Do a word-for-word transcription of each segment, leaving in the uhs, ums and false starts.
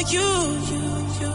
you, you, you.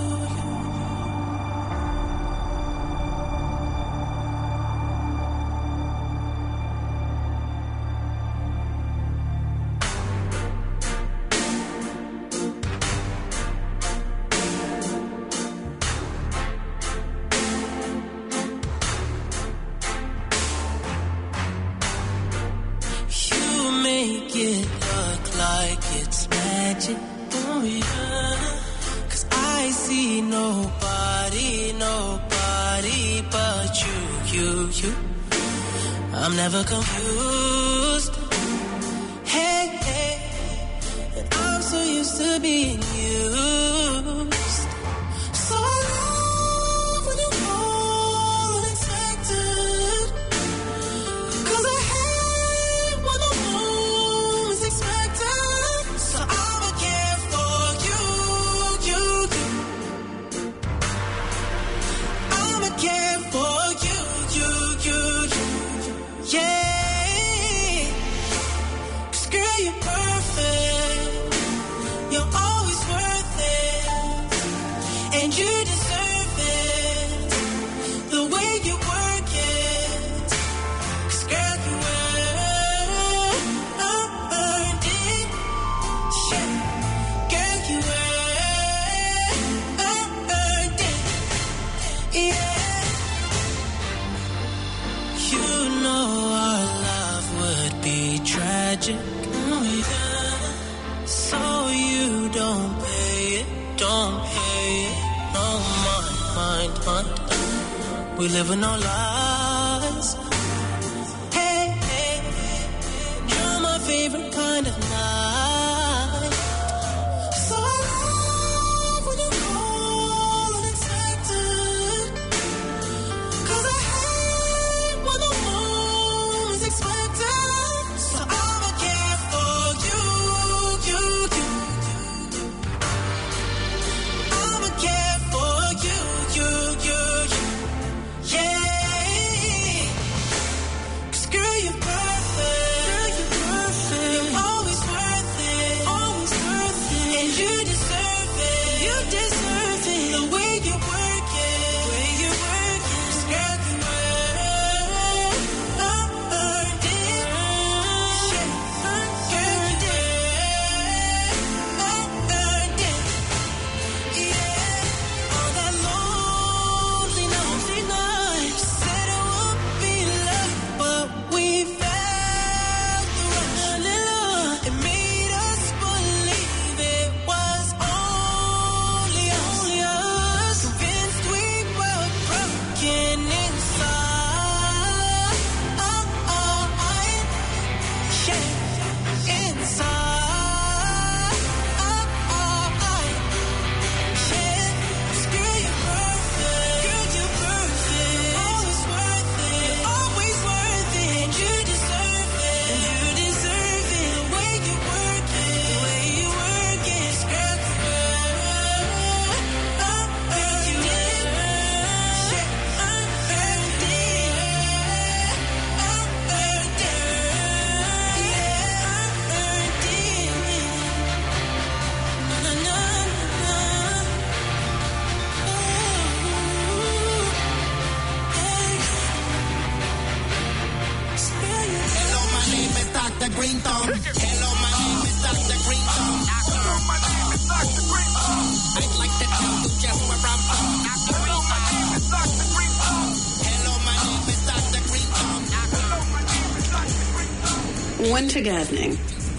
I'm never confused. Hey, hey, and I'm so used to being used. So I love when you call unexpected. Cause I hate when the moon is expected. So I'ma care for you, you, you. I'ma care for you, you, you, you. Yeah, 'cause girl, you're perfect. You're always worth it, and you deserve it. The way you work it, 'cause girl, you earned it. Yeah, girl, you earned it. Yeah. You know our love would be tragic, oh yeah. So you don't pay it, don't pay it, no mind, mind, mind. We live with no lies. Hey, hey, you're my favorite kind of night. So I love when you call unexpected. 'Cause I hate when the moon is expected. So I'ma care for you, you, you. I'ma care for you, you, you, you. Yeah. 'Cause girl, you're perfect. Girl, you're perfect. You're always worth it, always worth it. And you deserve it, you deserve it. The way you work it, the way you work it. 'Cause girl, you earned it. Yeah. Girl, you earned it. Yeah. All that lonely, lonely night. Said it would be love, but we felt the rush. It made us believe it was only us. Convinced we were broken inside. Oh, oh, yeah. Inside. Oh, oh, yeah. 'Cause girl, you're perfect. Girl, you're perfect. Always worth it. Always worth it. And you deserve it. And you deserve it. The way you work it. The way you work it. 'Cause girl, you earned it. You did. Yeah. Earned it. Earned it. Yeah. Earned it. Na, na, na. Hello, my name is Doctor Greenthumb. Hello, my name is Doctor Greenthumb. Hello, my name is Doctor Greenthumb. I'd like to tell you just where I'm from. Hello, my name is Doctor Greenthumb. Hello, my name is Doctor Greenthumb. Hello, my name is Doctor Greenthumb. Winter gardening.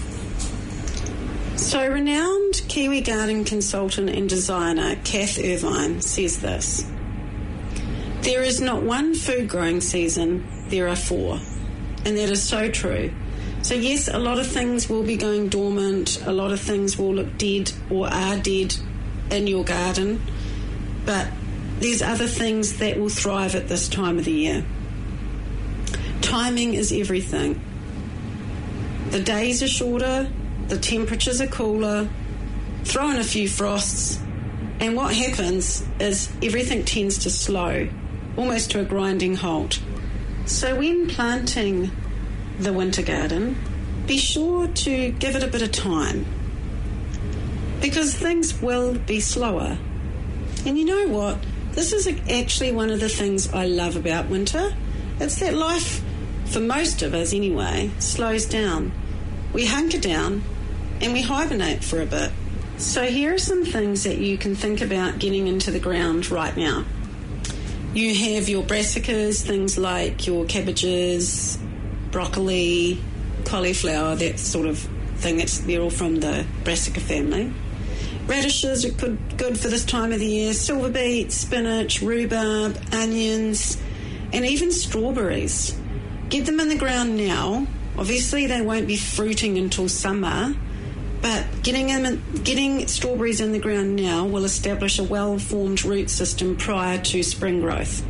So renowned Kiwi garden consultant and designer Kath Irvine says this: there is not one food growing season, there are four. And that is so true. So yes, a lot of things will be going dormant, a lot of things will look dead or are dead in your garden, but there's other things that will thrive at this time of the year. Timing is everything. The days are shorter, the temperatures are cooler, throw in a few frosts, and what happens is everything tends to slow, almost to a grinding halt. So when planting the winter garden, be sure to give it a bit of time. because things will be slower. And you know what? This is actually one of the things I love about winter. It's that life, for most of us anyway, slows down. We hunker down and we hibernate for a bit. So here are some things that you can think about getting into the ground right now. You have your brassicas, things like your cabbages, broccoli, cauliflower, that sort of thing. That's, they're all from the brassica family. Radishes are good, good for this time of the year. Silver beets, spinach, rhubarb, onions, and even strawberries. Get them in the ground now. Obviously, they won't be fruiting until summer, but getting them, getting strawberries in the ground now will establish a well-formed root system prior to spring growth.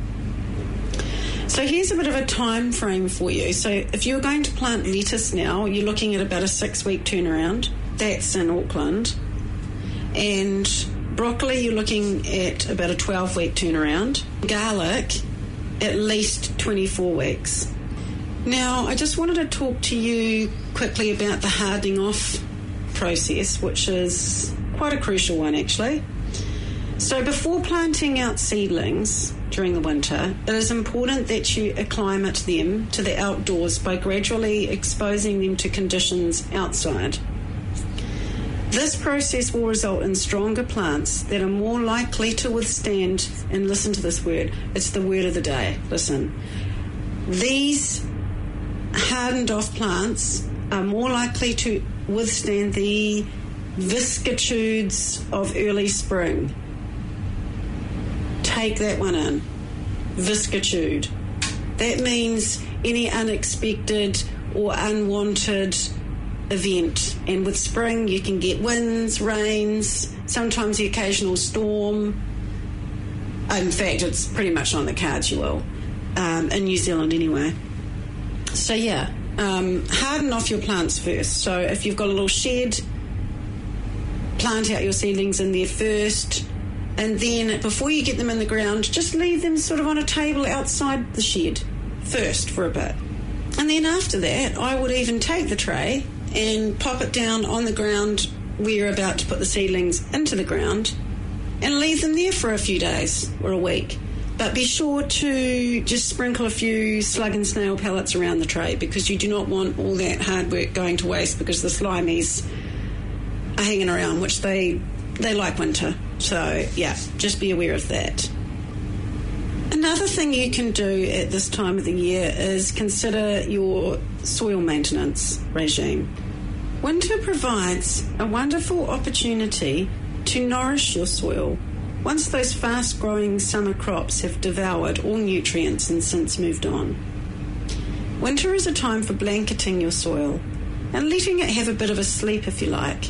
So here's a bit of a time frame for you. So if you're going to plant lettuce now, you're looking at about a six-week turnaround. That's in Auckland. And broccoli, you're looking at about a twelve-week turnaround. Garlic, at least twenty-four weeks. Now, I just wanted to talk to you quickly about the hardening off process, which is quite a crucial one, actually. So before planting out seedlings during the winter, it is important that you acclimate them to the outdoors by gradually exposing them to conditions outside. This process will result in stronger plants that are more likely to withstand, and listen to this word, it's the word of the day, listen. These hardened off plants are more likely to withstand the vicissitudes of early spring. Take that one in. Vicissitude. That means any unexpected or unwanted event. And with spring, you can get winds, rains, sometimes the occasional storm. In fact, it's pretty much on the cards, you will, um, in New Zealand anyway. So, yeah, um, harden off your plants first. So if you've got a little shed, plant out your seedlings in there first. And then before you get them in the ground, just leave them sort of on a table outside the shed first for a bit. And then after that, I would even take the tray and pop it down on the ground where you're about to put the seedlings into the ground and leave them there for a few days or a week. But be sure to just sprinkle a few slug and snail pellets around the tray, because you do not want all that hard work going to waste, because the slimies are hanging around, which they they like winter. So, yeah, just be aware of that. Another thing you can do at this time of the year is consider your soil maintenance regime. Winter provides a wonderful opportunity to nourish your soil once those fast-growing summer crops have devoured all nutrients and since moved on. Winter is a time for blanketing your soil and letting it have a bit of a sleep, if you like.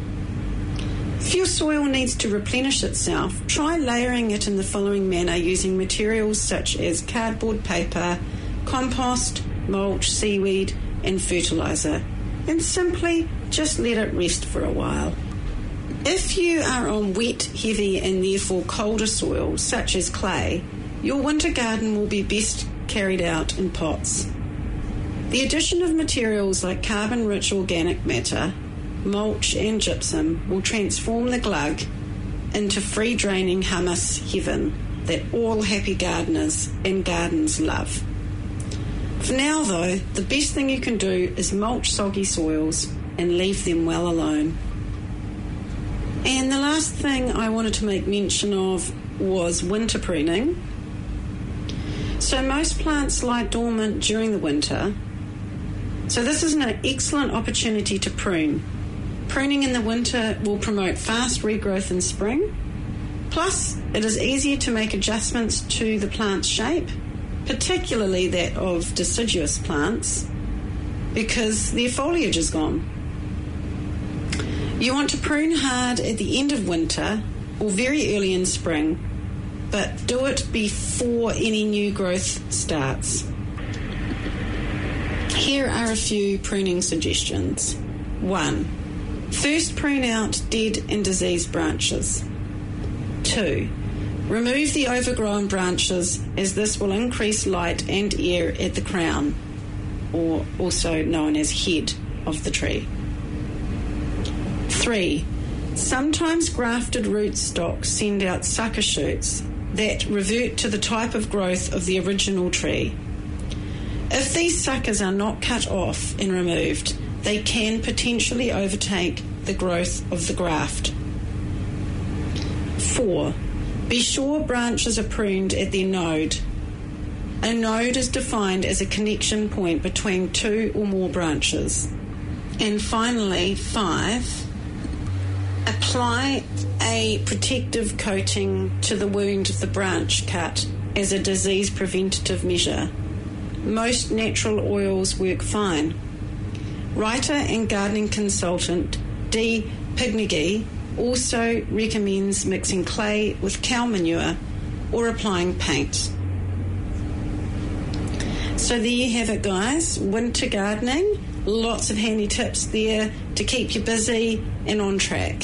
If your soil needs to replenish itself, try layering it in the following manner using materials such as cardboard paper, compost, mulch, seaweed, and fertiliser, and simply just let it rest for a while. If you are on wet, heavy, and therefore colder soil, such as clay, your winter garden will be best carried out in pots. The addition of materials like carbon-rich organic matter, mulch and gypsum will transform the glug into free-draining humus heaven that all happy gardeners and gardens love. For now, though, the best thing you can do is mulch soggy soils and leave them well alone. And the last thing I wanted to make mention of was winter pruning. So most plants lie dormant during the winter, so this is an excellent opportunity to prune. Pruning in the winter will promote fast regrowth in spring. Plus, it is easier to make adjustments to the plant's shape, particularly that of deciduous plants, because their foliage is gone. You want to prune hard at the end of winter or very early in spring, but do it before any new growth starts. Here are a few pruning suggestions. One, first prune out dead and diseased branches. Two, remove the overgrown branches, as this will increase light and air at the crown, or also known as head of the tree. Three, Sometimes grafted rootstocks send out sucker shoots that revert to the type of growth of the original tree. If these suckers are not cut off and removed, they can potentially overtake the growth of the graft. Four, be sure branches are pruned at their node. A node is defined as a connection point between two or more branches. And finally, five, apply a protective coating to the wound of the branch cut as a disease preventative measure. Most natural oils work fine. Writer and gardening consultant Dee Pignaghi also recommends mixing clay with cow manure or applying paint. So there you have it, guys. Winter gardening. Lots of handy tips there to keep you busy and on track.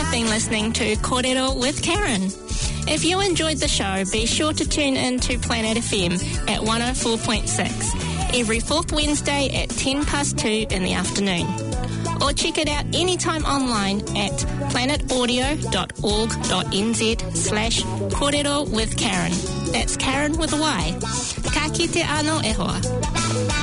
have been listening to Kōrero with Karen. If you enjoyed the show, be sure to tune in to Planet F M at one oh four point six every fourth Wednesday at ten past two in the afternoon. Or check it out anytime online at planetaudio.org.nz slash Kōrero with Karen. That's Karen with a Y. Ka kite anō e hoa.